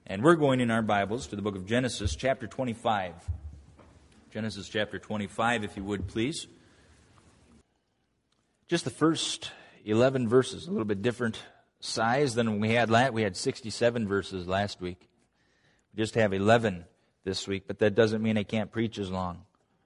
And we're going in our Bibles to the book of Genesis, chapter 25. Genesis chapter 25, if you would, please. Just the first 11 verses, a little bit different size than we had last. We had 67 verses last week. We just have 11 this week, but that doesn't mean I can't preach as long.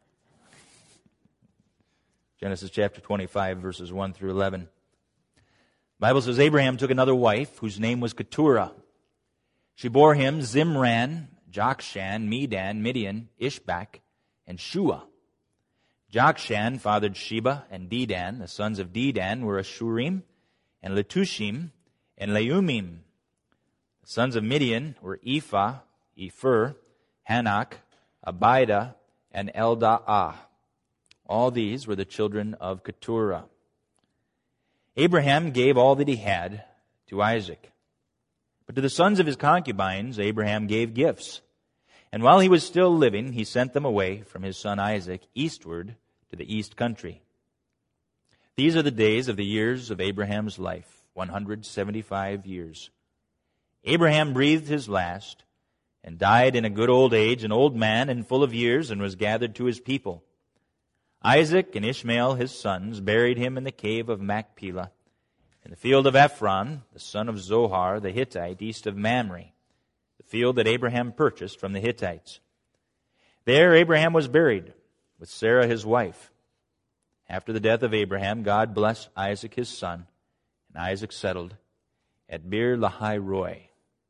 Genesis chapter 25, verses 1 through 11. The Bible says, Abraham took another wife, whose name was Keturah. She bore him Zimran, Jokshan, Medan, Midian, Ishbak, and Shua. Jokshan fathered Sheba and Dedan. The sons of Dedan were Ashurim, and Letushim, and Leumim. The sons of Midian were Ephah, Epher, Hanok, Abida, and Eldaah. All these were the children of Keturah. Abraham gave all that he had to Isaac. But to the sons of his concubines, Abraham gave gifts. And while he was still living, he sent them away from his son Isaac eastward to the east country. These are the days of the years of Abraham's life, 175 years. Abraham breathed his last and died in a good old age, an old man and full of years, and was gathered to his people. Isaac and Ishmael, his sons, buried him in the cave of Machpelah, in the field of Ephron, the son of Zohar, the Hittite, east of Mamre, the field that Abraham purchased from the Hittites. There Abraham was buried with Sarah his wife. After the death of Abraham, God blessed Isaac his son, and Isaac settled at Beer Lahai Roi.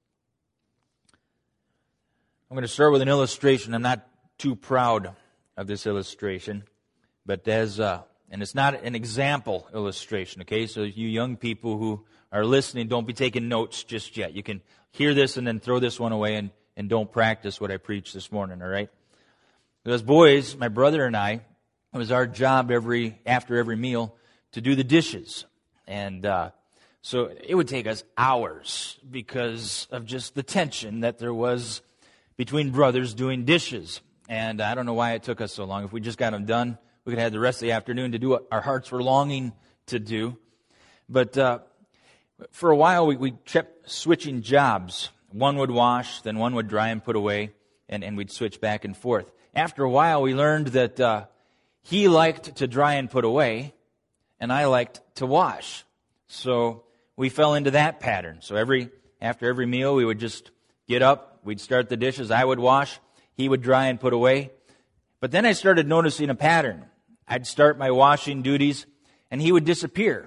I'm going to start with an illustration. I'm not too proud of this illustration, but and it's not an example illustration, okay? So you young people who are listening, don't be taking notes just yet. You can hear this and then throw this one away and don't practice what I preached this morning, all right? As boys, my brother and I, it was our job after every meal to do the dishes. And so it would take us hours because of just the tension that there was between brothers doing dishes. And I don't know why it took us so long. If we just got them done, we could have the rest of the afternoon to do what our hearts were longing to do. But for a while, we kept switching jobs. One would wash, then one would dry and put away, and we'd switch back and forth. After a while, we learned that he liked to dry and put away, and I liked to wash. So we fell into that pattern. So after every meal, we would just get up, we'd start the dishes, I would wash, he would dry and put away. But then I started noticing a pattern. I'd start my washing duties, and he would disappear.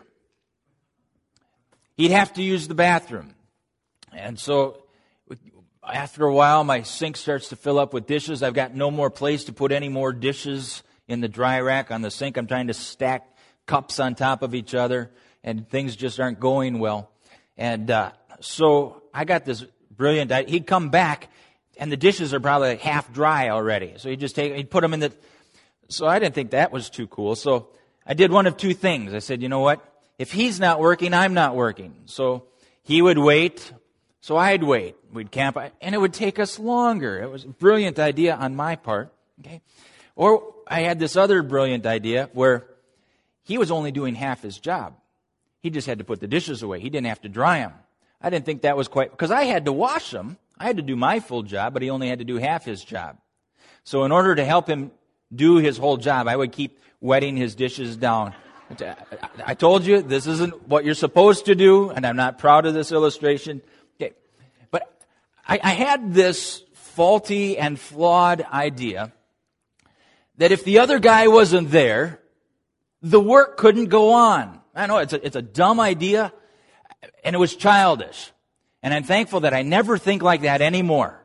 He'd have to use the bathroom. And so after a while, my sink starts to fill up with dishes. I've got no more place to put any more dishes in the dry rack on the sink. I'm trying to stack cups on top of each other, and things just aren't going well. And so I got this brilliant idea. He'd come back, and the dishes are probably like half dry already. So he'd put them in the... So I didn't think that was too cool. So I did one of two things. I said, you know what? If he's not working, I'm not working. So he would wait, so I'd wait. We'd camp, and it would take us longer. It was a brilliant idea on my part. Okay, or I had this other brilliant idea where he was only doing half his job. He just had to put the dishes away. He didn't have to dry them. I didn't think that was quite... Because I had to wash them. I had to do my full job, but he only had to do half his job. So in order to help him do his whole job, I would keep wetting his dishes down. I told you, this isn't what you're supposed to do, and I'm not proud of this illustration. Okay. But I had this faulty and flawed idea that if the other guy wasn't there, the work couldn't go on. I know it's a dumb idea, and it was childish. And I'm thankful that I never think like that anymore.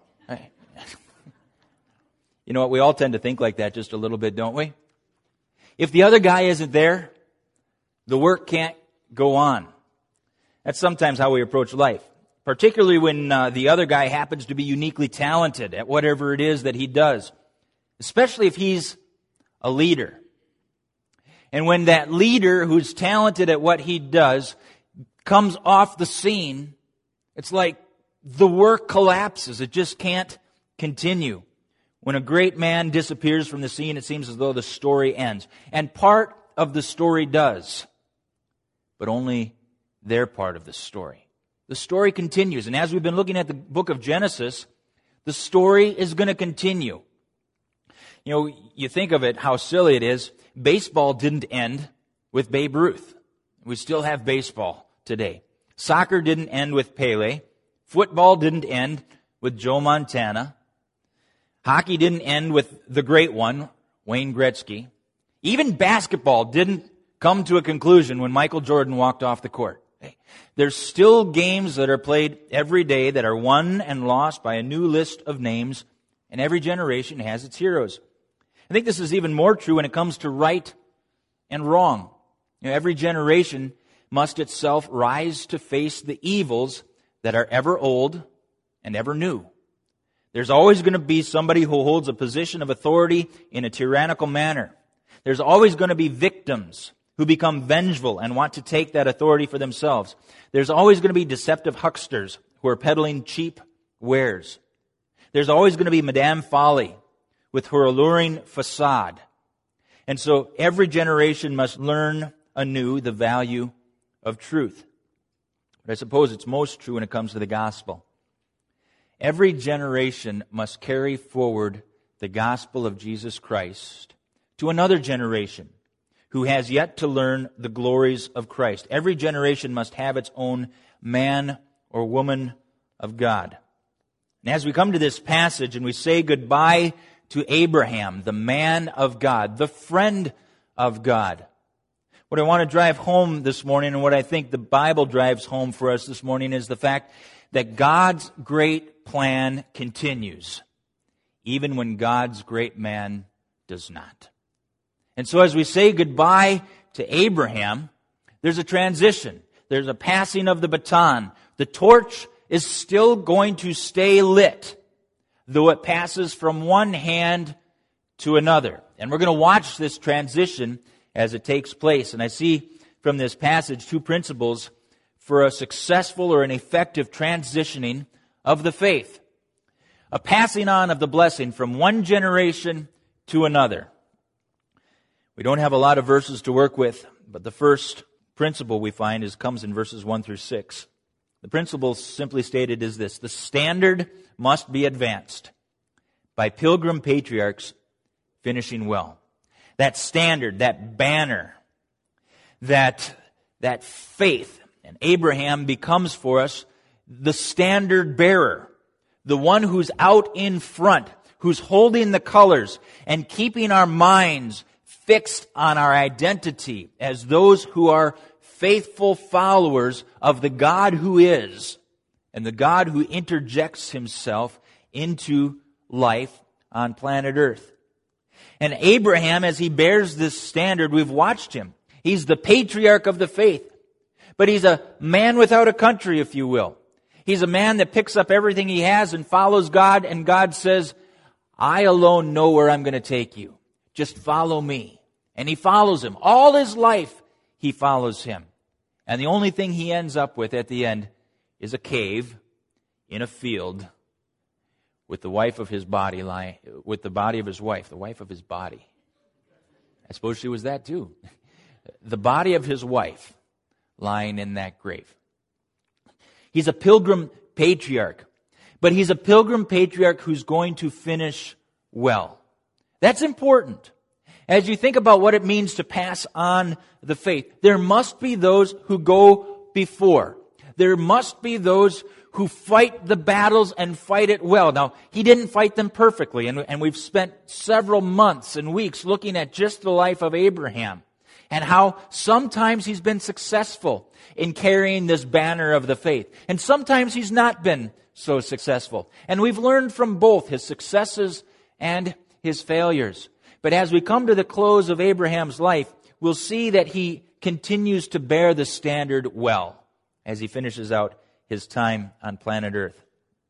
You know what? We all tend to think like that just a little bit, don't we? If the other guy isn't there, the work can't go on. That's sometimes how we approach life, particularly when the other guy happens to be uniquely talented at whatever it is that he does, especially if he's a leader. And when that leader who's talented at what he does comes off the scene, it's like the work collapses. It just can't continue. When a great man disappears from the scene, it seems as though the story ends. And part of the story does, but only their part of the story. The story continues. And as we've been looking at the book of Genesis, the story is going to continue. You know, you think of it, how silly it is. Baseball didn't end with Babe Ruth. We still have baseball today. Soccer didn't end with Pele. Football didn't end with Joe Montana. Hockey didn't end with the great one, Wayne Gretzky. Even basketball didn't come to a conclusion when Michael Jordan walked off the court. There's still games that are played every day that are won and lost by a new list of names, and every generation has its heroes. I think this is even more true when it comes to right and wrong. You know, every generation must itself rise to face the evils that are ever old and ever new. There's always going to be somebody who holds a position of authority in a tyrannical manner. There's always going to be victims who become vengeful and want to take that authority for themselves. There's always going to be deceptive hucksters who are peddling cheap wares. There's always going to be Madame Folly with her alluring facade. And so every generation must learn anew the value of truth. But I suppose it's most true when it comes to the gospel. Every generation must carry forward the gospel of Jesus Christ to another generation who has yet to learn the glories of Christ. Every generation must have its own man or woman of God. And as we come to this passage and we say goodbye to Abraham, the man of God, the friend of God, what I want to drive home this morning, and what I think the Bible drives home for us this morning, is the fact that God's great plan continues, even when God's great man does not. And so as we say goodbye to Abraham, there's a transition. There's a passing of the baton. The torch is still going to stay lit, though it passes from one hand to another. And we're going to watch this transition as it takes place. And I see from this passage two principles for a successful or an effective transitioning of the faith. A passing on of the blessing from one generation to another. We don't have a lot of verses to work with, but the first principle we find comes in verses 1 through 6. The principle simply stated is this: the standard must be advanced by pilgrim patriarchs finishing well. That standard, that banner, that faith. And Abraham becomes for us the standard bearer, the one who's out in front, who's holding the colors and keeping our minds fixed on our identity as those who are faithful followers of the God who is, and the God who interjects himself into life on planet Earth. And Abraham, as he bears this standard, we've watched him. He's the patriarch of the faith. But he's a man without a country, if you will. He's a man that picks up everything he has and follows God, and God says, I alone know where I'm going to take you. Just follow me. And he follows him. All his life, he follows him. And the only thing he ends up with at the end is a cave in a field with the wife of his body lying, with the body of his wife, the wife of his body. I suppose she was that too. The body of his wife lying in that grave. He's a pilgrim patriarch, but he's a pilgrim patriarch who's going to finish well. That's important. As you think about what it means to pass on the faith, there must be those who go before. There must be those who fight the battles and fight it well. Now, he didn't fight them perfectly, and we've spent several months and weeks looking at just the life of Abraham and how sometimes he's been successful in carrying this banner of the faith, and sometimes he's not been so successful. And we've learned from both his successes and his failures. But as we come to the close of Abraham's life, we'll see that he continues to bear the standard well as he finishes out his time on planet Earth.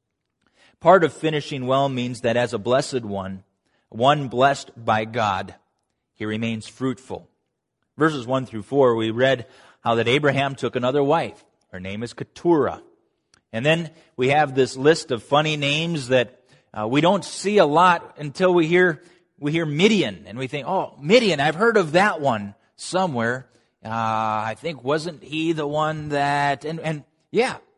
Part of finishing well means that as a blessed one blessed by God, he remains fruitful. Verses 1 through 4, we read how that Abraham took another wife. Her name is Keturah. And then we have this list of funny names that we don't see a lot until we hear Midian. And we think, oh, Midian, I've heard of that one somewhere. I think, wasn't he the one that... And yeah,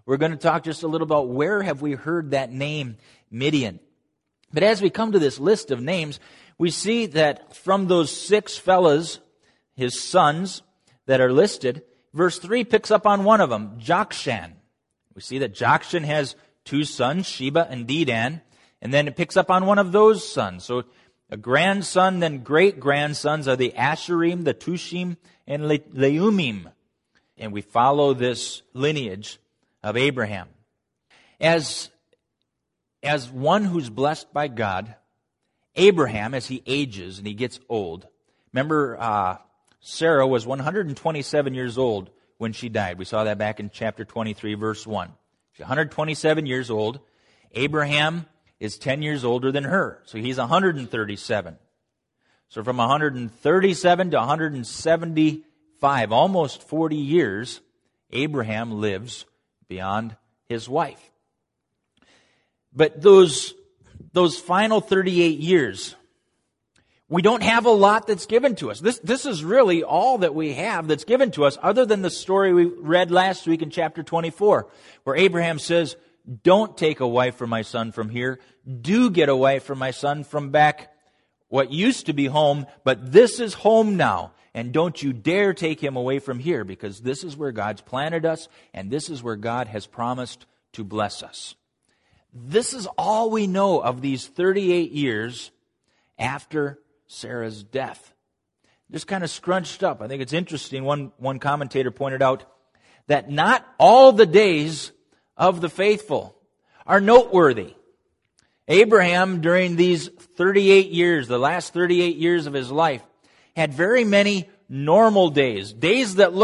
We're going to talk just a little about where have we heard that name, Midian. But as we come to this list of names, we see that from those 6 fellas, his sons that are listed, verse 3 picks up on one of them, Jokshan. We see that Jokshan has 2 sons, Sheba and Dedan, and then it picks up on one of those sons. So a grandson, then great-grandsons are the Asherim, the Tushim, and Leumim. And we follow this lineage of Abraham. As one who's blessed by God, Abraham, as he ages and he gets old, remember Sarah was 127 years old when she died. We saw that back in chapter 23, verse 1. She's 127 years old. Abraham is 10 years older than her, so he's 137. So from 137 to 175, almost 40 years, Abraham lives beyond his wife. But those final 38 years, we don't have a lot that's given to us. This is really all that we have that's given to us, other than the story we read last week in chapter 24, where Abraham says, don't take a wife for my son from here. Do get a wife for my son from back what used to be home, but this is home now. And don't you dare take him away from here, because this is where God's planted us, and this is where God has promised to bless us. This is all we know of these 38 years after Sarah's death. Just kind of scrunched up. I think it's interesting. One commentator pointed out that not all the days of the faithful are noteworthy. Abraham, during these 38 years, the last 38 years of his life, had very many normal days. Days that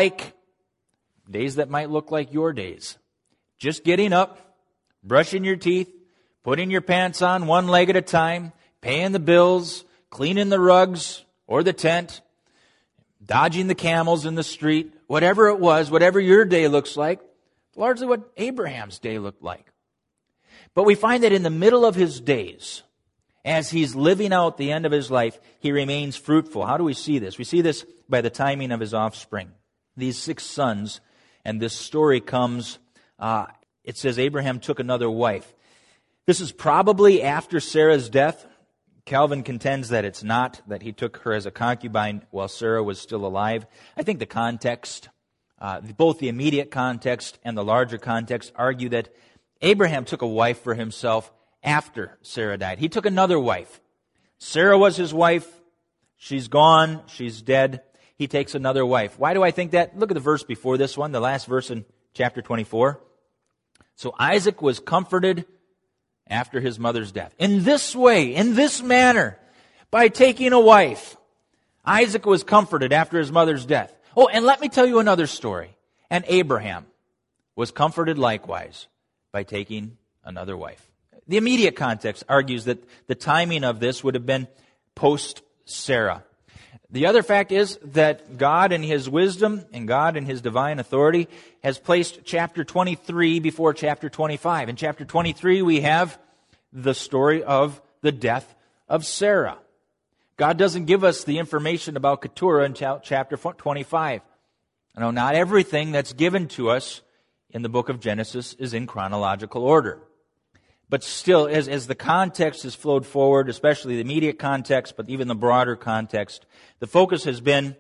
might look like your days. Just getting up, brushing your teeth, putting your pants on one leg at a time, paying the bills, cleaning the rugs or the tent, dodging the camels in the street, whatever it was, whatever your day looks like, largely what Abraham's day looked like. But we find that in the middle of his days, as he's living out the end of his life, he remains fruitful. How do we see this? We see this by the timing of his offspring. These 6 sons, and this story comes, it says Abraham took another wife. This is probably after Sarah's death. Calvin contends that it's not, that he took her as a concubine while Sarah was still alive. I think the context, both the immediate context and the larger context, argue that Abraham took a wife for himself after Sarah died. He took another wife. Sarah was his wife. She's gone. She's dead. He takes another wife. Why do I think that? Look at the verse before this one, the last verse in chapter 24. So Isaac was comforted after his mother's death. In this way, in this manner, by taking a wife, Isaac was comforted after his mother's death. Oh, and let me tell you another story. And Abraham was comforted likewise by taking another wife. The immediate context argues that the timing of this would have been post-Sarah. The other fact is that God in His wisdom and God in His divine authority has placed chapter 23 before chapter 25. In chapter 23 we have the story of the death of Sarah. God doesn't give us the information about Keturah until chapter 25. No, not everything that's given to us in the book of Genesis is in chronological order. But still, as the context has flowed forward, especially the immediate context, but even the broader context, the focus has been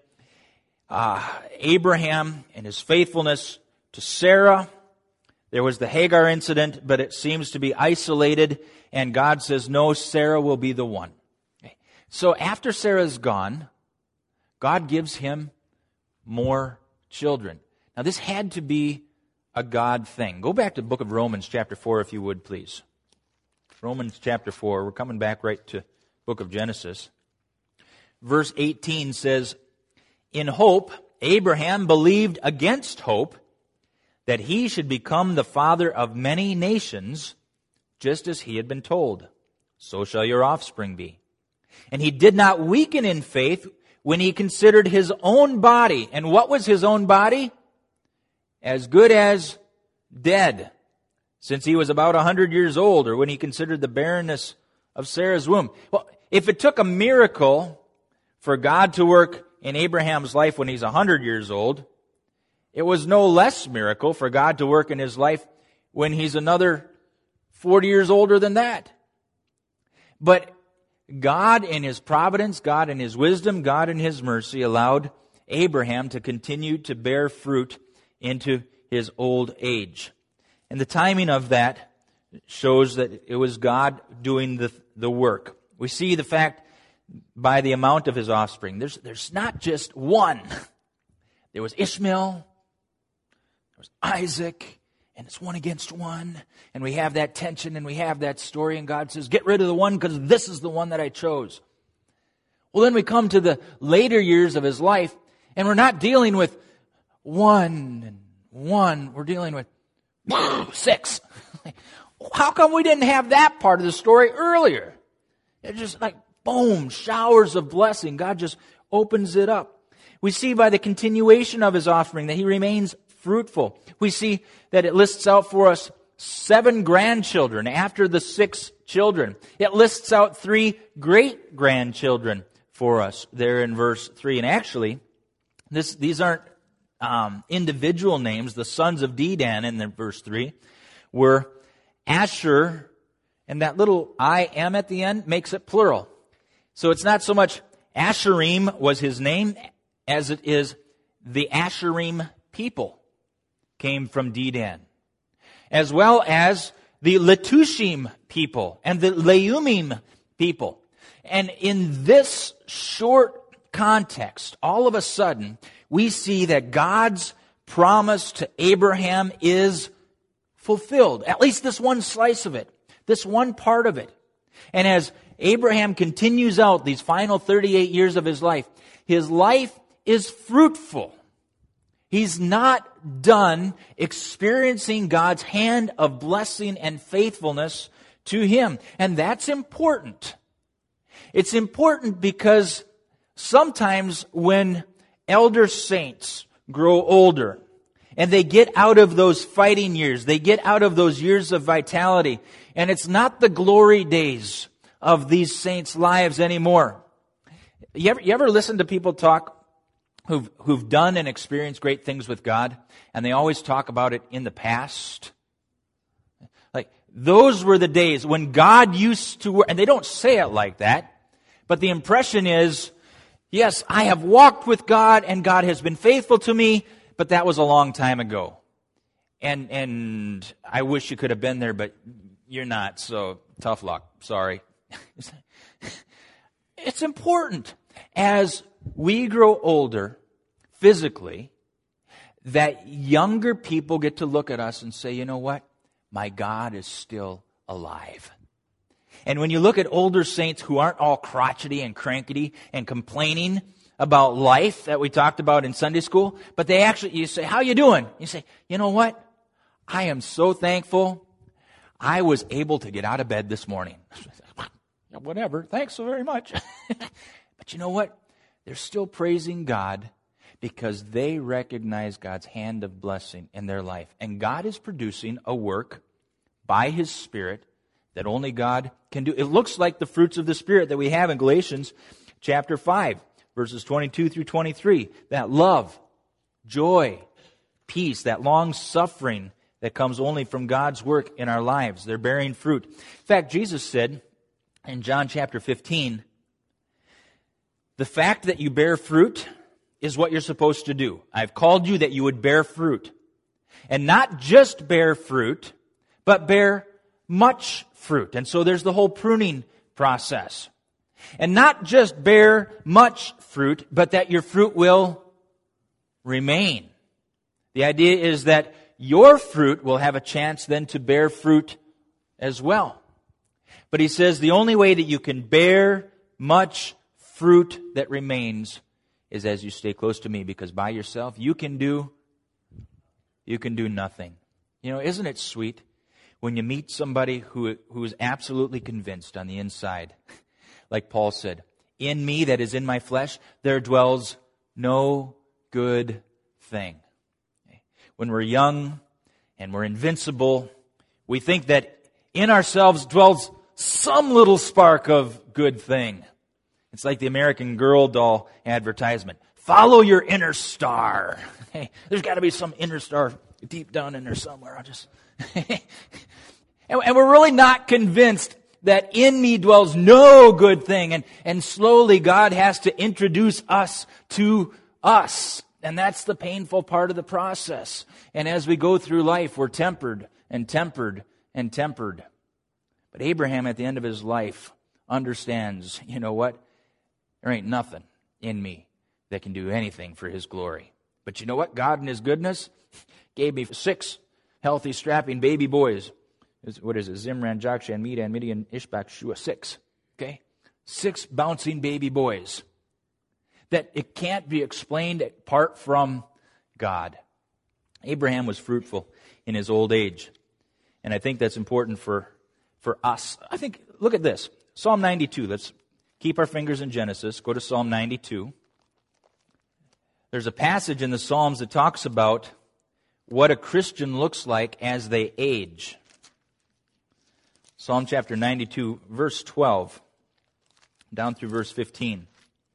Abraham and his faithfulness to Sarah. There was the Hagar incident, but it seems to be isolated, and God says, no, Sarah will be the one. So after Sarah's gone, God gives him more children. Now this had to be a God thing. Go back to the book of Romans chapter 4 if you would, please. Romans chapter 4, we're coming back right to book of Genesis. Verse 18 says, in hope, Abraham believed against hope that he should become the father of many nations, just as he had been told. So shall your offspring be. And he did not weaken in faith when he considered his own body. And what was his own body? As good as dead, since he was about 100 years old, or when he considered the barrenness of Sarah's womb. Well, if it took a miracle for God to work in Abraham's life when he's 100 years old, It was no less miracle for God to work in his life when he's another 40 years older than that. But God in his providence, God in his wisdom, God in his mercy allowed Abraham to continue to bear fruit into his old age. And the timing of that shows that it was God doing the work. We see the fact by the amount of his offspring. There's not just one. There was Ishmael, there was Isaac, and it's one against one. And we have that tension and we have that story, and God says, get rid of the one because this is the one that I chose. Well, then we come to the later years of his life, and we're not dealing with one and one. We're dealing with 6. How come we didn't have that part of the story earlier? It's just like, boom, showers of blessing. God just opens it up. We see by the continuation of his offering that he remains fruitful. We see that it lists out for us 7 grandchildren after the 6 children. It lists out 3 great-grandchildren for us there in verse 3. And actually, these aren't individual names. The sons of Dedan in verse 3 were Asher, and that little I-M at the end makes it plural. So it's not so much Asherim was his name as it is the Asherim people came from Dedan, as well as the Letushim people and the Leumim people. And in this short context, all of a sudden, we see that God's promise to Abraham is fulfilled. At least this one slice of it, this one part of it. And as Abraham continues out these final 38 years of his life is fruitful. He's not done experiencing God's hand of blessing and faithfulness to him. And that's important. It's important because sometimes when elder saints grow older and they get out of those fighting years, they get out of those years of vitality, and it's not the glory days of these saints' lives anymore. You ever listen to people talk who've done and experienced great things with God, and they always talk about it in the past? Like, those were the days when God used to work, and they don't say it like that, but the impression is, yes, I have walked with God, and God has been faithful to me, but that was a long time ago. And I wish you could have been there, but you're not, so tough luck. Sorry. It's important as we grow older physically that younger people get to look at us and say, you know what? My God is still alive. And when you look at older saints who aren't all crotchety and crankety and complaining about life that we talked about in Sunday school, but they actually, you say, how you doing? You say, you know what? I am so thankful I was able to get out of bed this morning. Whatever, thanks so very much. But you know what? They're still praising God because they recognize God's hand of blessing in their life. And God is producing a work by His Spirit that only God can do. It looks like the fruits of the Spirit that we have in Galatians chapter 5, verses 22 through 23. That love, joy, peace, that long suffering that comes only from God's work in our lives. They're bearing fruit. In fact, Jesus said in John chapter 15, the fact that you bear fruit is what you're supposed to do. I've called you that you would bear fruit. And not just bear fruit, but bear much fruit. And so there's the whole pruning process. And not just bear much fruit, but that your fruit will remain. The idea is that your fruit will have a chance then to bear fruit as well. But he says the only way that you can bear much fruit that remains is as you stay close to me, because by yourself you can do nothing. You know, isn't it sweet when you meet somebody who is absolutely convinced on the inside, like Paul said, in me, that is in my flesh, there dwells no good thing. When we're young and we're invincible, we think that in ourselves dwells some little spark of good thing. It's like the American Girl doll advertisement. Follow your inner star. Hey, there's got to be some inner star deep down in there somewhere. And we're really not convinced that in me dwells no good thing. And slowly God has to introduce us to us. And that's the painful part of the process. And as we go through life, we're tempered and tempered and tempered. But Abraham, at the end of his life, understands, you know what? There ain't nothing in me that can do anything for his glory. But you know what? God in his goodness gave me 6 healthy, strapping baby boys. What is it? Zimran, Jokshan, Medan, Midian, Ishbak, Shua. 6. Okay? 6 bouncing baby boys. That it can't be explained apart from God. Abraham was fruitful in his old age. And I think that's important for us. I think, look at this. Psalm 92. Let's keep our fingers in Genesis. Go to Psalm 92. There's a passage in the Psalms that talks about what a Christian looks like as they age. Psalm chapter 92, verse 12, down through verse 15.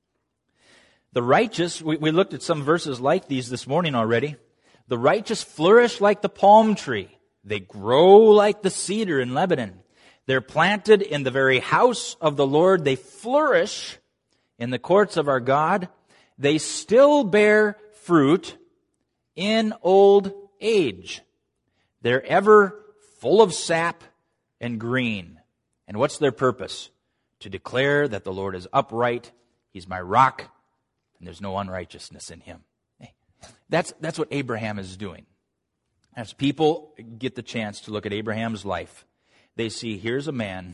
The righteous, we looked at some verses like these this morning already. The righteous flourish like the palm tree. They grow like the cedar in Lebanon. They're planted in the very house of the Lord. They flourish in the courts of our God. They still bear fruit in old age. They're ever full of sap and green. And what's their purpose? To declare that the Lord is upright, He's my rock, and there's no unrighteousness in Him. That's what Abraham is doing. As people get the chance to look at Abraham's life, they see here's a man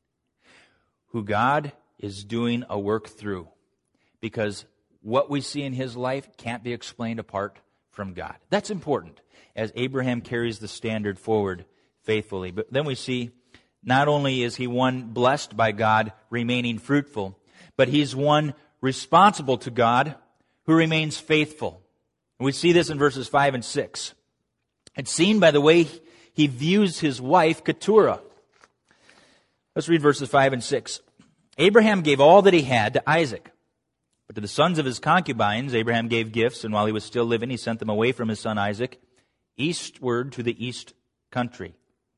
who God is doing a work through, because what we see in his life can't be explained apart from God. That's important as Abraham carries the standard forward faithfully. But then we see not only is he one blessed by God, remaining fruitful, but he's one responsible to God who remains faithful. And we see this in verses 5 and 6. It's seen by the way he views his wife, Keturah. Let's read verses 5 and 6. Abraham gave all that he had to Isaac. But to the sons of his concubines, Abraham gave gifts, and while he was still living, he sent them away from his son Isaac, eastward to the east country.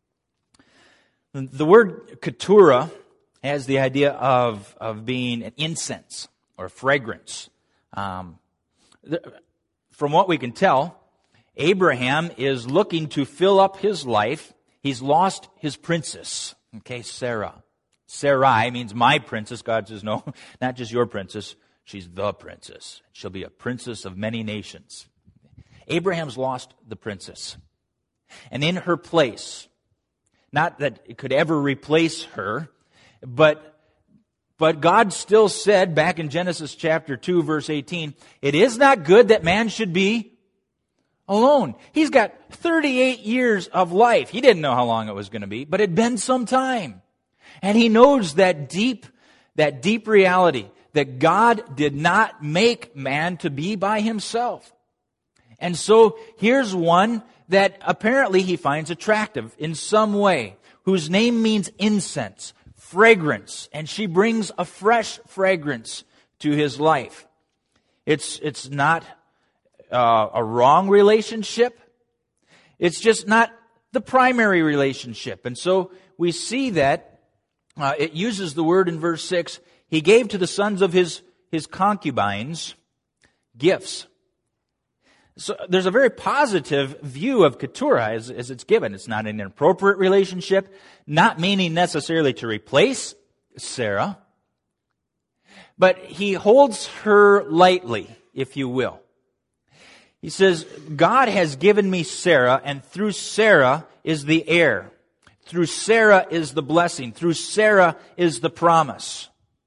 The word Keturah has the idea of being an incense or fragrance. From what we can tell, Abraham is looking to fill up his life. He's lost his princess, Sarah. Sarai means my princess. God says, no, not just your princess. She's the princess. She'll be a princess of many nations. Abraham's lost the princess. And in her place, not that it could ever replace her, but God still said back in Genesis chapter 2, verse 18, it is not good that man should be alone. He's got 38 years of life. He didn't know how long it was going to be, but it had been some time. And he knows that deep reality that God did not make man to be by himself. And so here's one that apparently he finds attractive in some way, whose name means incense, fragrance, and she brings a fresh fragrance to his life. It's not a wrong relationship. It's just not the primary relationship. And so we see that it uses the word in verse 6, he gave to the sons of his concubines gifts. So there's a very positive view of Keturah as it's given. It's not an inappropriate relationship, not meaning necessarily to replace Sarah, but he holds her lightly, if you will. He says, God has given me Sarah, and through Sarah is the heir. Through Sarah is the blessing. Through Sarah is the promise.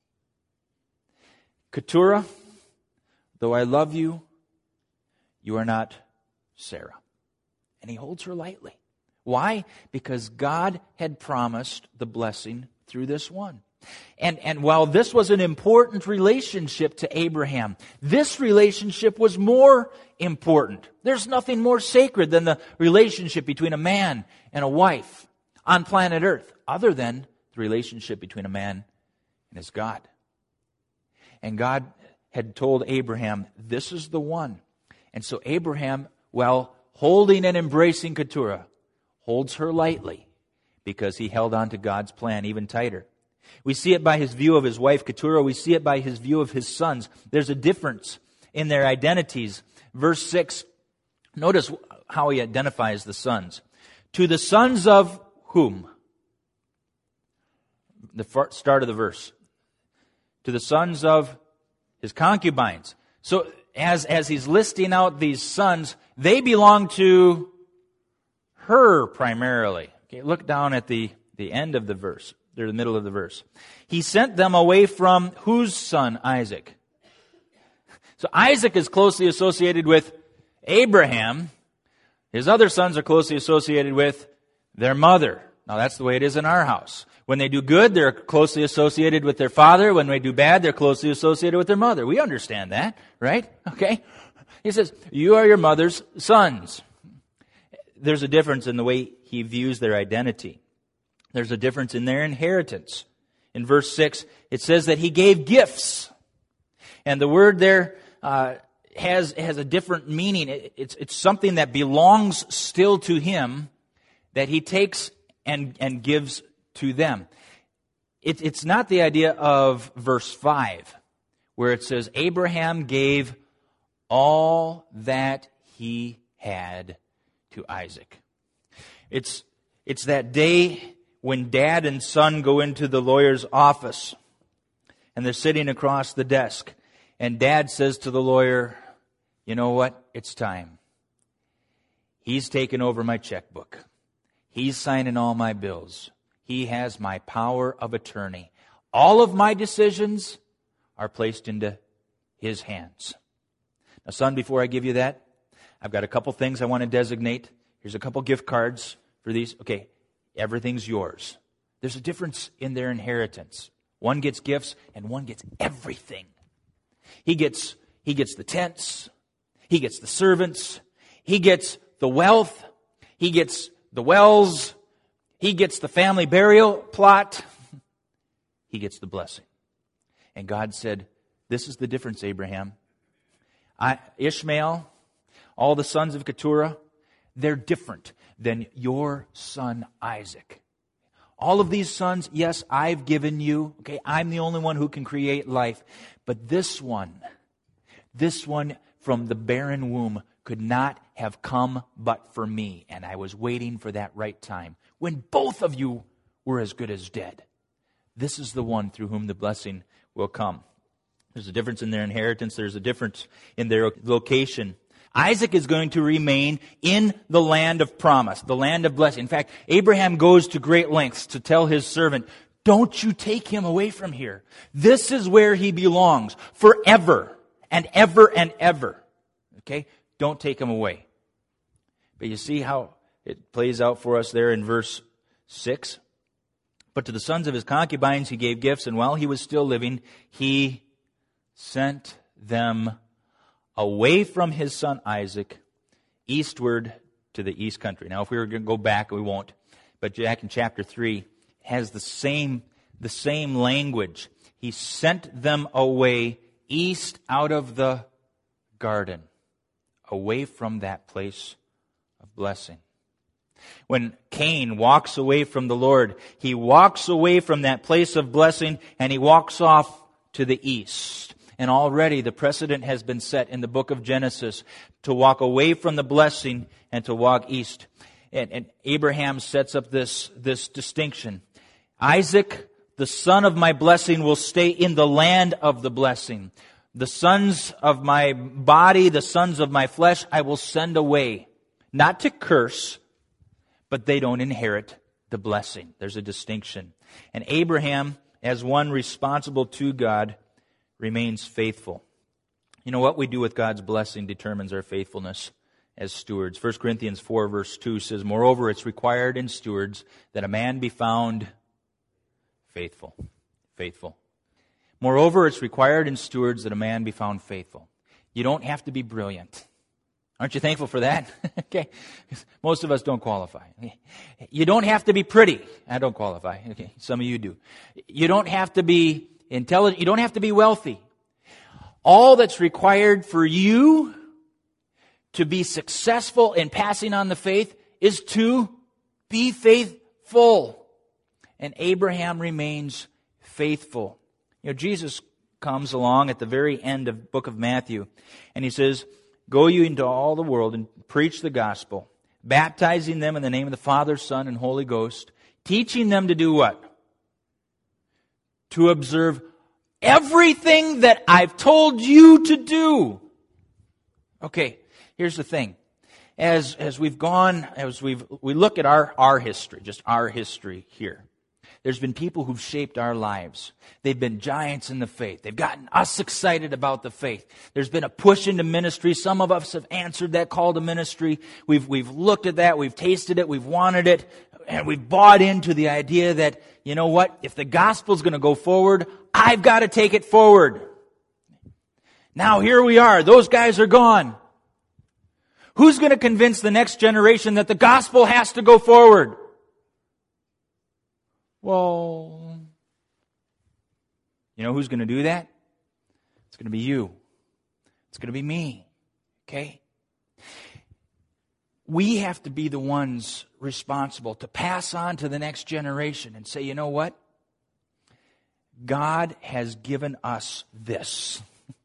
Keturah, though I love you, you are not Sarah. And he holds her lightly. Why? Because God had promised the blessing through this one. And while this was an important relationship to Abraham, this relationship was more important. There's nothing more sacred than the relationship between a man and a wife on planet Earth, other than the relationship between a man and his God. And God had told Abraham, this is the one. And so Abraham, while holding and embracing Keturah, holds her lightly because he held on to God's plan even tighter. We see it by his view of his wife Keturah. We see it by his view of his sons. There's a difference in their identities. Verse 6, notice how he identifies the sons. To the sons of whom? The start of the verse. To the sons of his concubines. So as he's listing out these sons, they belong to her primarily. Okay, look down at the end of the verse, or the middle of the verse. He sent them away from whose son? Isaac. So Isaac is closely associated with Abraham. His other sons are closely associated with their mother. Now that's the way it is in our house. When they do good, they're closely associated with their father. When they do bad, they're closely associated with their mother. We understand that, right? Okay? He says, you are your mother's sons. There's a difference in the way he views their identity. There's a difference in their inheritance. In verse 6, it says that he gave gifts. And the word there has a different meaning. It's something that belongs still to him that he takes and gives to them. It's not the idea of verse 5, where it says, Abraham gave all that he had to Isaac. It's that day when dad and son go into the lawyer's office, and they're sitting across the desk, and dad says to the lawyer, you know what? It's time. He's taken over my checkbook. He's signing all my bills. He has my power of attorney. All of my decisions are placed into his hands. Now, son, before I give you that, I've got a couple things I want to designate. Here's a couple gift cards for these. Okay, everything's yours. There's a difference in their inheritance. One gets gifts and one gets everything. He gets the tents. He gets the servants. He gets the wealth. He gets the wells. He gets the family burial plot. He gets the blessing. And God said, this is the difference, Abraham. Ishmael, all the sons of Keturah, they're different than your son Isaac. All of these sons, yes, I've given you. Okay, I'm the only one who can create life. But this one from the barren womb could not have come but for me. And I was waiting for that right time when both of you were as good as dead. This is the one through whom the blessing will come. There's a difference in their inheritance. There's a difference in their location. Isaac is going to remain in the land of promise, the land of blessing. In fact, Abraham goes to great lengths to tell his servant, don't you take him away from here. This is where he belongs forever and ever and ever. Okay? Don't take him away. But you see how it plays out for us there in verse 6? But to the sons of his concubines he gave gifts, and while he was still living, he sent them away from his son Isaac, eastward to the east country. Now, if we were going to go back, we won't. But back in chapter 3, has the same language. He sent them away east out of the garden, away from that place of blessing. When Cain walks away from the Lord, he walks away from that place of blessing and he walks off to the east. And already the precedent has been set in the book of Genesis to walk away from the blessing and to walk east. And Abraham sets up this distinction. Isaac, the son of my blessing, will stay in the land of the blessing. The sons of my body, the sons of my flesh, I will send away. Not to curse, but they don't inherit the blessing. There's a distinction. And Abraham, as one responsible to God, remains faithful. You know, what we do with God's blessing determines our faithfulness as stewards. 1 Corinthians 4 verse 2 says, moreover, it's required in stewards that a man be found faithful. Faithful. Moreover, it's required in stewards that a man be found faithful. You don't have to be brilliant. Aren't you thankful for that? Okay. Most of us don't qualify. You don't have to be pretty. I don't qualify. Okay. Some of you do. You don't have to be intelligent. You don't have to be wealthy. All that's required for you to be successful in passing on the faith is to be faithful. And Abraham remains faithful. Jesus comes along at the very end of the book of Matthew, and he says, "Go you into all the world and preach the gospel, baptizing them in the name of the Father, Son, and Holy Ghost, teaching them to do what? To observe everything that I've told you to do." Okay, here's the thing. As we look at our history, just our history here, there's been people who've shaped our lives. They've been giants in the faith. They've gotten us excited about the faith. There's been a push into ministry. Some of us have answered that call to ministry. We've looked at that. We've tasted it. We've wanted it. And we've bought into the idea that, you know what? If the gospel's going to go forward, I've got to take it forward. Now here we are. Those guys are gone. Who's going to convince the next generation that the gospel has to go forward? Well, you know who's going to do that? It's going to be you. It's going to be me. Okay? We have to be the ones responsible to pass on to the next generation and say, you know what? God has given us this.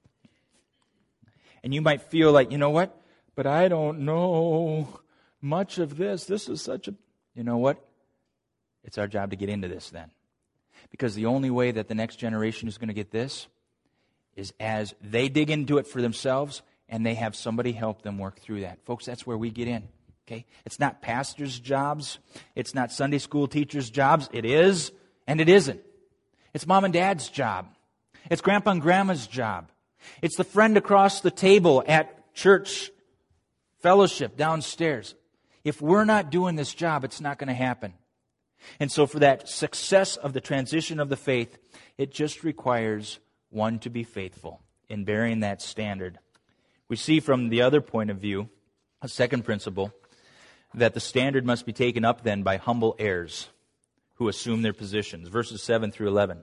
And you might feel like, you know what? But I don't know much of this. This is such a... You know what? It's our job to get into this then. Because the only way that the next generation is going to get this is as they dig into it for themselves and they have somebody help them work through that. Folks, that's where we get in. Okay? It's not pastors' jobs. It's not Sunday school teachers' jobs. It is, and it isn't. It's mom and dad's job. It's grandpa and grandma's job. It's the friend across the table at church fellowship downstairs. If we're not doing this job, it's not going to happen. And so for that success of the transition of the faith, it just requires one to be faithful in bearing that standard. We see from the other point of view, a second principle, that the standard must be taken up then by humble heirs who assume their positions. Verses 7 through 11.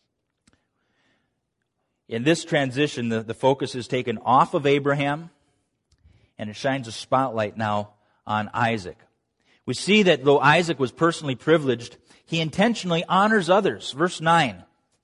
In this transition, the focus is taken off of Abraham, and it shines a spotlight now on Isaac. We see that though Isaac was personally privileged, he intentionally honors others. Verse 9.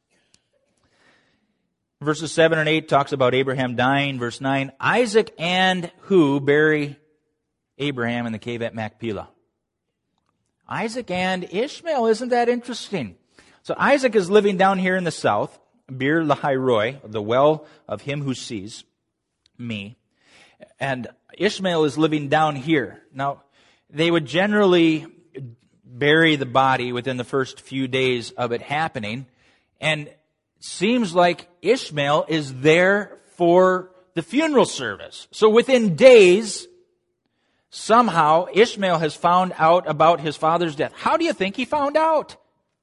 Verses 7 and 8 talks about Abraham dying. Verse 9, Isaac and who bury Abraham in the cave at Machpelah? Isaac and Ishmael. Isn't that interesting? So Isaac is living down here in the south, Bir Lahai Roi, the well of him who sees me. And Ishmael is living down here. Now, they would generally bury the body within the first few days of it happening. And it seems like Ishmael is there for the funeral service. So within days, somehow Ishmael has found out about his father's death. How do you think he found out?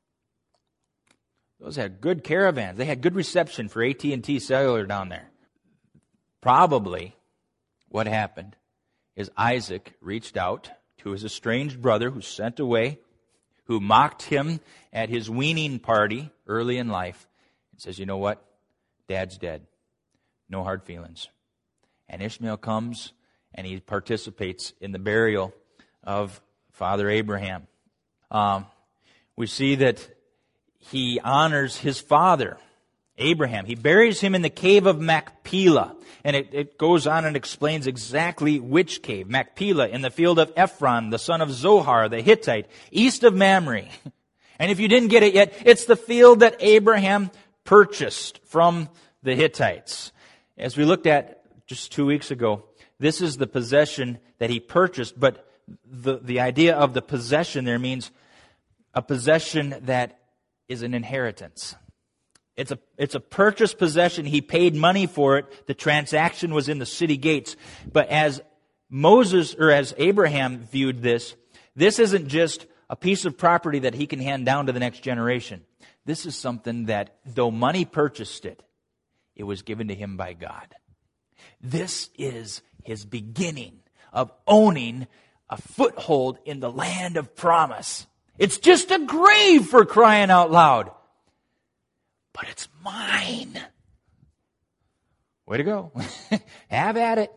Those had good caravans. They had good reception for AT&T Cellular down there. Probably what happened is Isaac reached out to his estranged brother who sent away, who mocked him at his weaning party early in life, and says, you know what? Dad's dead. No hard feelings. And Ishmael comes and he participates in the burial of Father Abraham. We see that he honors his father, Abraham. He buries him in the cave of Machpelah. And it goes on and explains exactly which cave. Machpelah, in the field of Ephron, the son of Zohar, the Hittite, east of Mamre. And if you didn't get it yet, it's the field that Abraham purchased from the Hittites. As we looked at just 2 weeks ago, this is the possession that he purchased. But the idea of the possession there means a possession that is an inheritance. It's a purchased possession. He paid money for it. The transaction was in the city gates. But as Abraham viewed this isn't just a piece of property that he can hand down to the next generation. This is something that, though money purchased it, it was given to him by God. This is his beginning of owning a foothold in the land of promise. It's just a grave, for crying out loud. But it's mine. way to go. Have at it.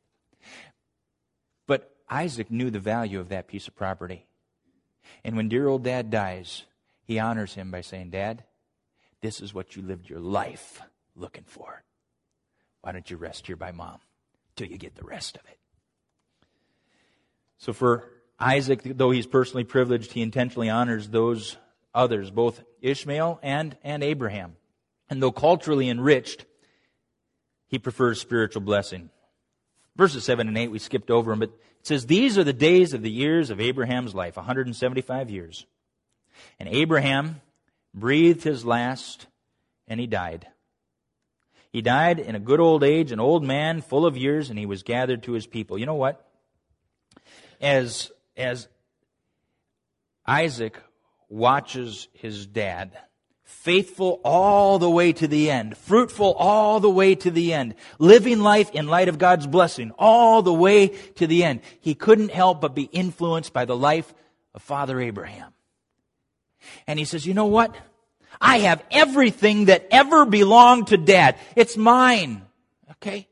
But Isaac knew the value of that piece of property. And when dear old Dad dies, he honors him by saying, Dad, this is what you lived your life looking for. Why don't you rest here by Mom till you get the rest of it? So for Isaac, though he's personally privileged, he intentionally honors those others, both Ishmael and Abraham. And though culturally enriched, he prefers spiritual blessing. Verses 7 and 8, we skipped over them, but it says, These are the days of the years of Abraham's life, 175 years. And Abraham breathed his last, and he died. He died in a good old age, an old man, full of years, and he was gathered to his people. You know what? As Isaac watches his dad, faithful all the way to the end, fruitful all the way to the end, living life in light of God's blessing all the way to the end, he couldn't help but be influenced by the life of Father Abraham. And he says, you know what? I have everything that ever belonged to Dad. It's mine. Okay?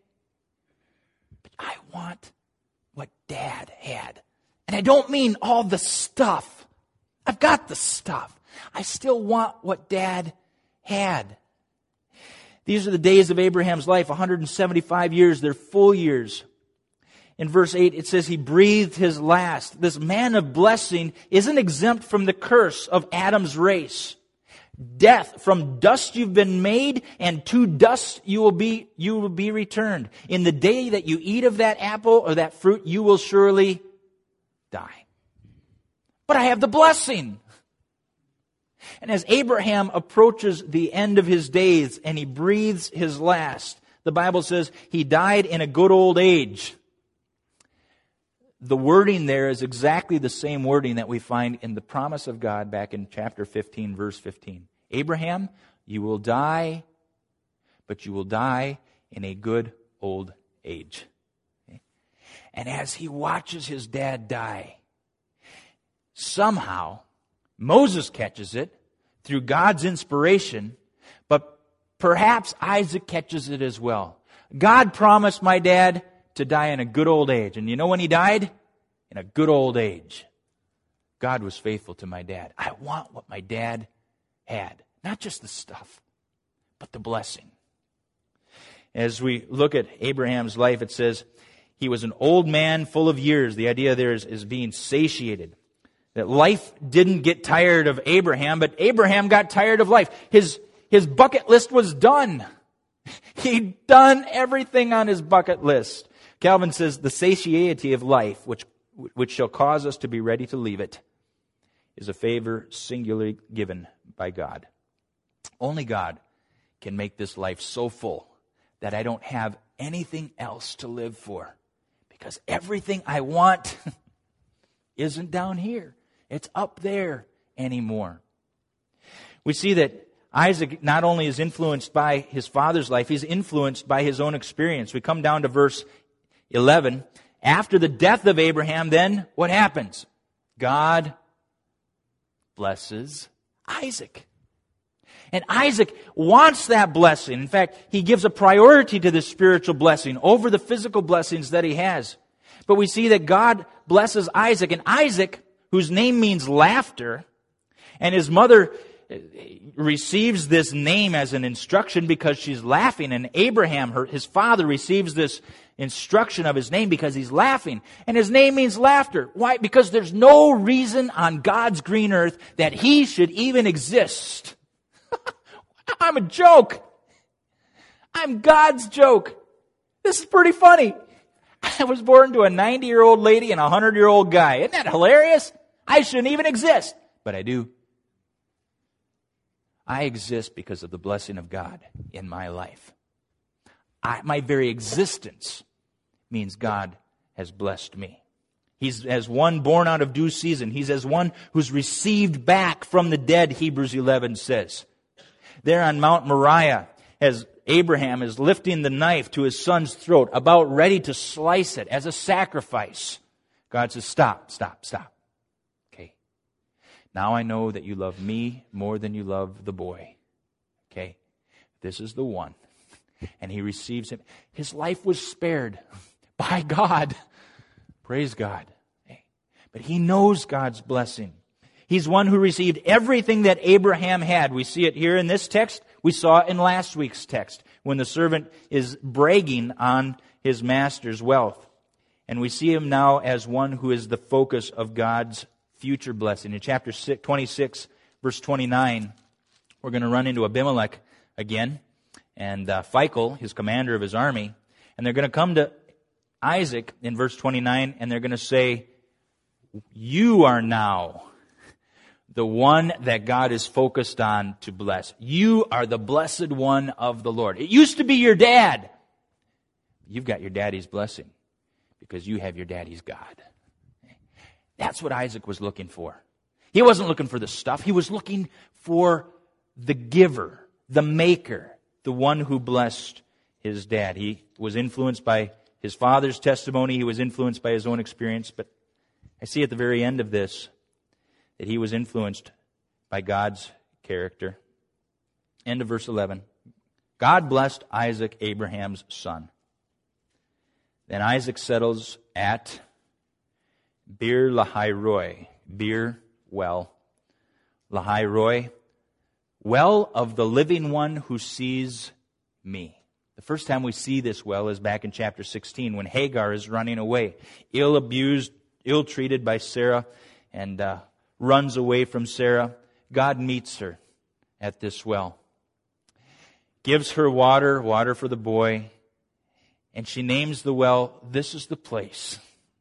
But I want what Dad had. And I don't mean all the stuff. I've got the stuff. I still want what Dad had. These are the days of Abraham's life, 175 years. They're full years. In verse 8, it says he breathed his last. This man of blessing isn't exempt from the curse of Adam's race. Death, from dust you've been made, and to dust you will be returned. In the day that you eat of that apple or that fruit, you will surely die. But I have the blessing. And as Abraham approaches the end of his days and he breathes his last, the Bible says he died in a good old age. The wording there is exactly the same wording that we find in the promise of God back in chapter 15, verse 15. Abraham, you will die, but you will die in a good old age. Okay? And as he watches his dad die, somehow Moses catches it through God's inspiration, but perhaps Isaac catches it as well. God promised my dad to die in a good old age. And you know when he died? In a good old age. God was faithful to my dad. I want what my dad had. Not just the stuff, but the blessing. As we look at Abraham's life, it says he was an old man full of years. The idea there is being satiated. That life didn't get tired of Abraham, but Abraham got tired of life. His bucket list was done. He'd done everything on his bucket list. Calvin says, the satiety of life, which shall cause us to be ready to leave it, is a favor singularly given by God. Only God can make this life so full that I don't have anything else to live for. Because everything I want isn't down here. It's up there anymore. We see that Isaac not only is influenced by his father's life, he's influenced by his own experience. We come down to verse 11. After the death of Abraham, then what happens? God blesses Isaac. And Isaac wants that blessing. In fact, he gives a priority to this spiritual blessing over the physical blessings that he has. But we see that God blesses Isaac. And Isaac, whose name means laughter, and his mother receives this name as an instruction because she's laughing. And Abraham, his father, receives this instruction of his name because he's laughing. And his name means laughter. Why? Because there's no reason on God's green earth that he should even exist. I'm a joke. I'm God's joke. This is pretty funny. I was born to a 90-year-old lady and a 100-year-old guy. Isn't that hilarious? I shouldn't even exist. But I do. I exist because of the blessing of God in my life. My very existence means God has blessed me. He's as one born out of due season. He's as one who's received back from the dead, Hebrews 11 says. There on Mount Moriah, as Abraham is lifting the knife to his son's throat, about ready to slice it as a sacrifice, God says, stop. Okay. Now I know that you love me more than you love the boy. Okay. This is the one. and he receives him. His life was spared by God. Praise God. But he knows God's blessing. He's one who received everything that Abraham had. We see it here in this text. We saw it in last week's text when the servant is bragging on his master's wealth. And we see him now as one who is the focus of God's future blessing. In chapter 26, verse 29, we're going to run into Abimelech again, and Phicol, his commander of his army, and they're going to come to Isaac in verse 29, and they're going to say, "You are now the one that God is focused on to bless. You are the blessed one of the Lord. It used to be your dad. You've got your daddy's blessing because you have your daddy's God." That's what Isaac was looking for. He wasn't looking for the stuff. He was looking for the giver, the maker, the one who blessed his dad. He was influenced by his father's testimony. He was influenced by his own experience. But I see at the very end of this that he was influenced by God's character. End of verse 11. God blessed Isaac, Abraham's son. Then Isaac settles at Beer Lahai Roi. Beer, well. Lahai Roi, well of the living one who sees me. The first time we see this well is back in chapter 16 when Hagar is running away, ill-abused, ill-treated by Sarah, and runs away from Sarah. God meets her at this well, gives her water for the boy, and she names the well, "This is the place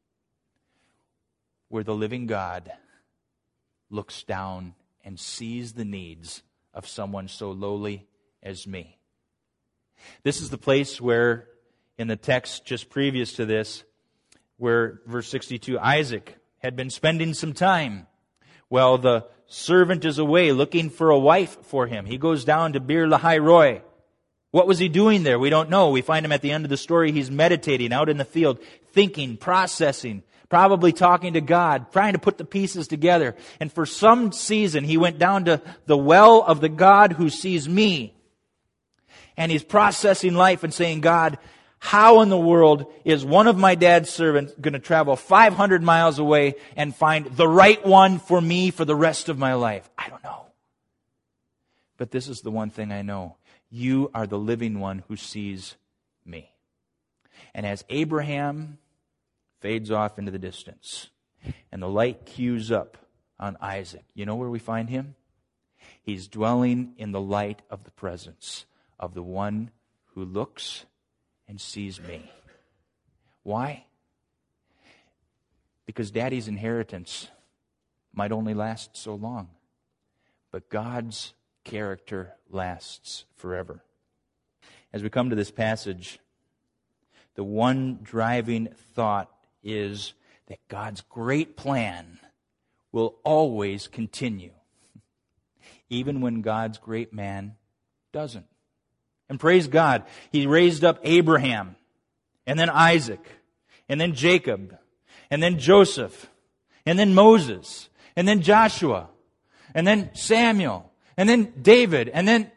where the living God looks down and sees the needs of someone so lowly as me." This is the place where, in the text just previous to this, where verse 62, Isaac had been spending some time. Well, the servant is away looking for a wife for him. He goes down to Beer Lahai Roi. What was he doing there? We don't know. We find him at the end of the story. He's meditating out in the field, thinking, processing, probably talking to God, trying to put the pieces together. And for some season, he went down to the well of the God who sees me. And he's processing life and saying, "God, how in the world is one of my dad's servants going to travel 500 miles away and find the right one for me for the rest of my life? I don't know. But this is the one thing I know. You are the living one who sees me." And as Abraham fades off into the distance and the light cues up on Isaac, you know where we find him? He's dwelling in the light of the presence of the one who looks and sees me. Why? Because Daddy's inheritance might only last so long, but God's character lasts forever. As we come to this passage, the one driving thought is that God's great plan will always continue, even when God's great man doesn't. And praise God, He raised up Abraham, and then Isaac, and then Jacob, and then Joseph, and then Moses, and then Joshua, and then Samuel, and then David, and then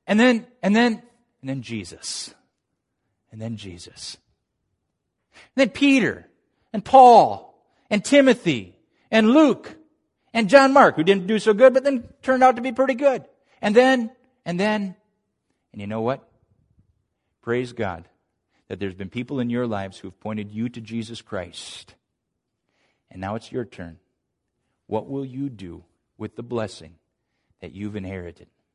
Jesus. And then Jesus. And then Peter, and Paul, and Timothy, and Luke, and John Mark, who didn't do so good, but then turned out to be pretty good. And you know what? Praise God that there's been people in your lives who have pointed you to Jesus Christ. And now it's your turn. What will you do with the blessing that you've inherited?